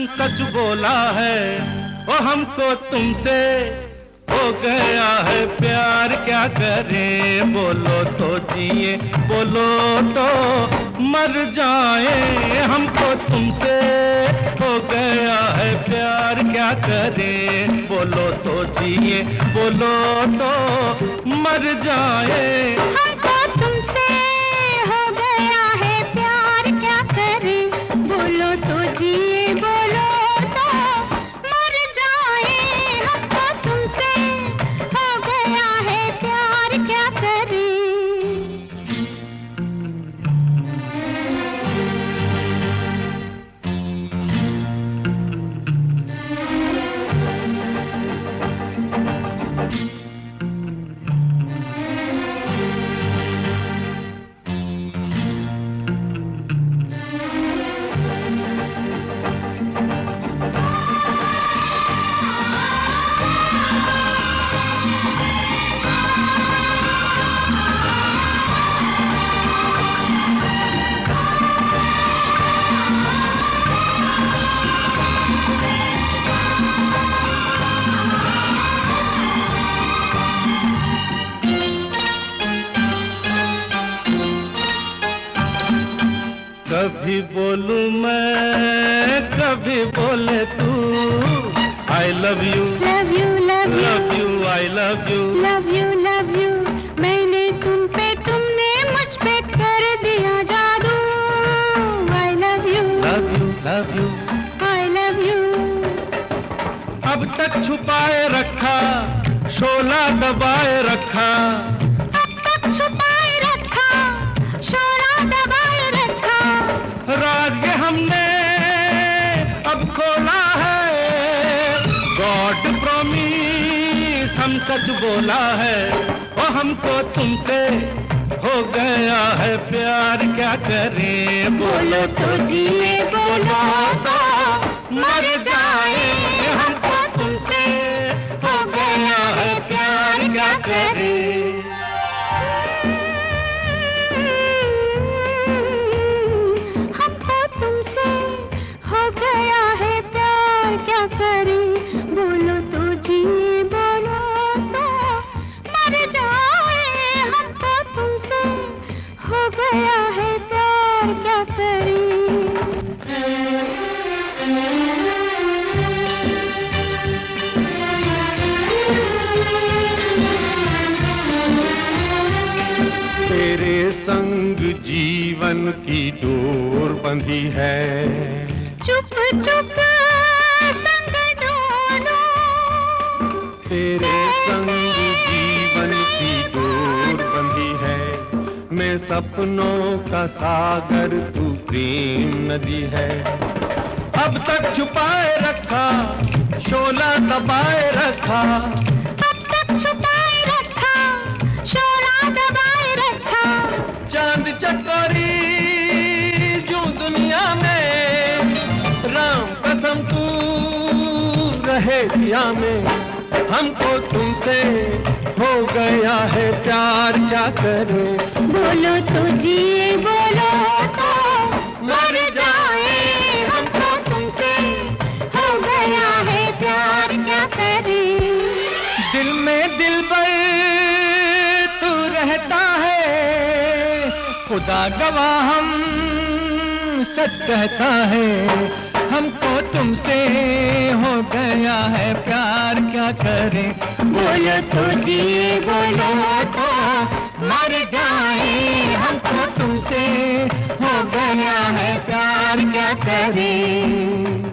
सच बोला है, ओ हमको तुमसे हो गया है प्यार, क्या करें बोलो तो जिए, बोलो तो मर जाए। हमको तुमसे हो गया है प्यार, क्या करें बोलो तो जिए, बोलो तो मर जाए। हमको तुमसे हो गया है प्यार, क्या करें बोलो तो जिए, बोलो तो मर जाए। हमको तुमसे हो गया है प्यार, क्या करें। कभी बोलूं मैं, कभी बोले तू, I love you, love you, love you, love you, I love you, love you, love you. मैंने तुम पे, तुमने मुझ पे कर दिया जादू। I love you, love you, love you. I love you. अब तक छुपाए रखा, शोला दबाए रखा, अब तक छुपाए रखा, शोला दबाए रखा। राज ये हमने अब खोला है, गॉड प्रॉमिस हम सच बोला है, ओ हमको तुमसे हो गया है प्यार, क्या करें बोलो तो जिए, बोलो तो मर जाए। हमको तुमसे हो गया है प्यार, क्या करें। हमको तुमसे हो गया है प्यार, क्या करें बोलो तो जिए, बोलो तो मर जाए। हमको तुमसे हो गया है प्यार, क्या करें। तेरे संग जीवन की डोर बंधी है, चुप चुप संग डोलो। तेरे संग जीवन की डोर बंधी है। मैं सपनों का सागर, तू प्रेम नदी है। अब तक छुपाए रखा, शोला दबाए रखा, अब तक छुपाए रखा, शोला दबाए रखा। चांद चकोरी जो दुनिया में, राम कसम तू रहे दिया में। हमको तुमसे हो गया है प्यार, क्या करें बोलो तो जिए, बोलो तो मर जाए। हमको तुमसे हो गया है प्यार, क्या करें। दिल में दिलबर तू रहता है, खुदा गवाह हम सच कहता है। हमको तुमसे हो गया है प्यार, क्या करें बोलो तो जिए, बोलो तो मर जाए। हमको तुमसे हो गया है प्यार, क्या करें।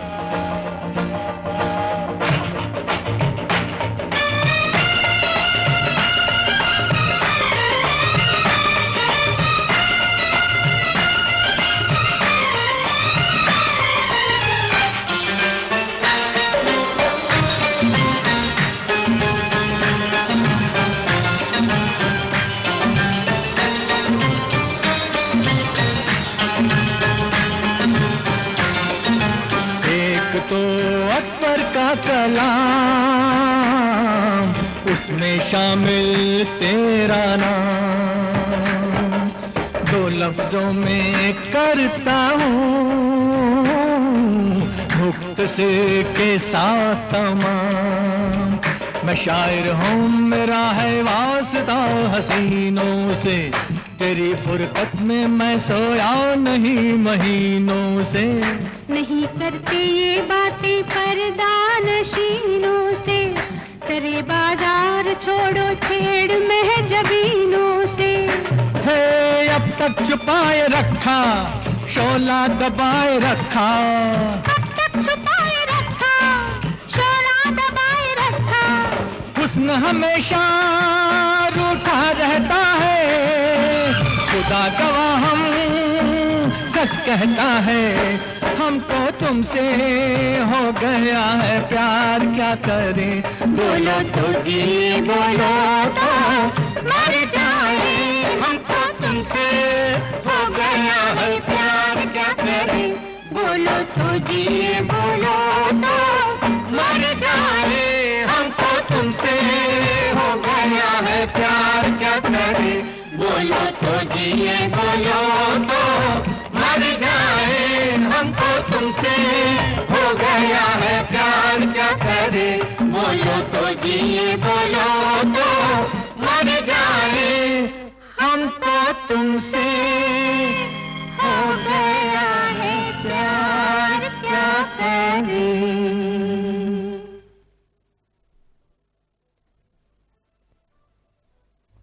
तो अकबर का कलाम, उसमें शामिल तेरा नाम। दो लफ्जों में करता हूँ मुख्तसर के साथ तमाम। मैं शायर हूँ, मेरा है वास्ता हसीनों से, तेरी फुरकत में मैं सोया नहीं महीनों से। नहीं करते ये बातें पर्दा नशीनों से, सरे बाजार छोड़ो छेड़ महजबीनों से। है अब तक छुपाए रखा, शोला दबाए रखा, अब तक छुपाए रखा, शोला दबाए रखा। हुस्न हमेशा रूठा रहता है, खुदा गवाह हम सच कहता है। हमको तुमसे हो गया है प्यार, क्या करें? बोलो तो जी, बोलो तो मर जाए। हमको तुमसे हो गया है प्यार, क्या करें? बोलो तो जी, बोलो तो मर जाए। हमको तुमसे हो गया है प्यार, क्या करें? बोलो तो जी, बोलो तो मर जाए। हमको तुमसे हो गया है प्यार, क्या करें? बोलो तो जी, बोलो